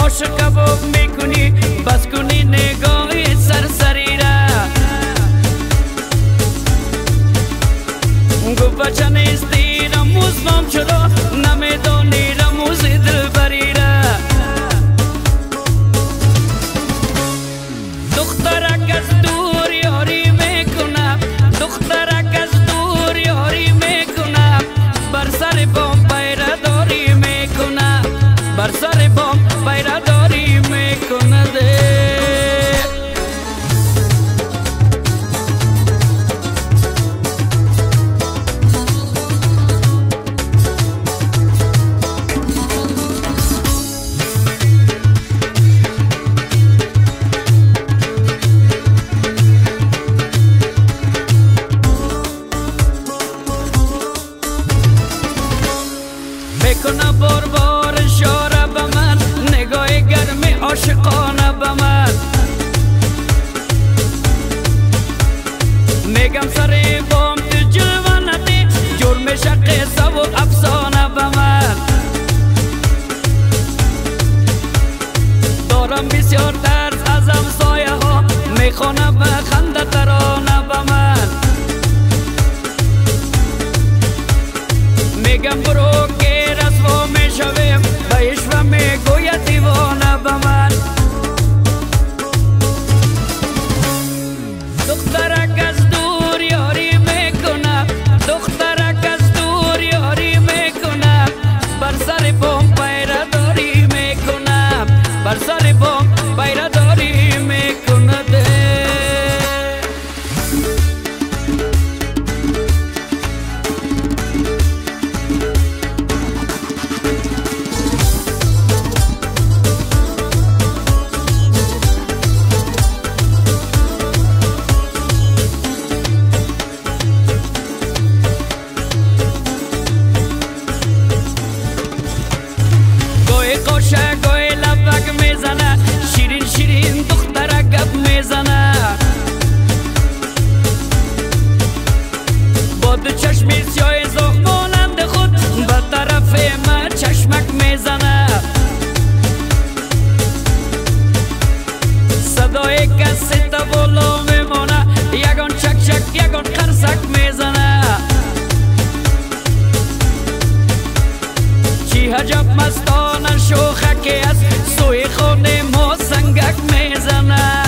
عاشق کباب میکنی بس کنی نگاه سرسری را گفت بچه نیستی رموزم چرا نمیدانی رموز دلبری را دخترک از دور یاری میکنم دخترک از دور یاری میکنم بر سر بام پیرداری میکنم بر سر بام پیرداری میکنه میکنه بار بار اشاره به من نگاه گرمی عاشقانه به من میگم سر بام تو جلوه ندی جور میشه قصه و افسانه به من دارم بسیار ترس از همسایه ها میخونه به خنده ترانه به من میگم برو که رسوا میشویم بهش و میگوید دیوانه به من دخترک از دور یاری میکنم دخترک از دور یاری میکنم بر سر بام پیرداری میکنم بر سر بام پیرداری میکنه قاشه گوی لبک میزنه شیرین شیرین دختره گپ میزنه با دو چشمی سیاه زخمانند خود به طرف من چشمک میزنه صدای کسی تا بالا میمونه یگان چک چک یگان قرصک میزنه چی عجب مستانه شوخکی است سوی خونه ما سنگک میزنه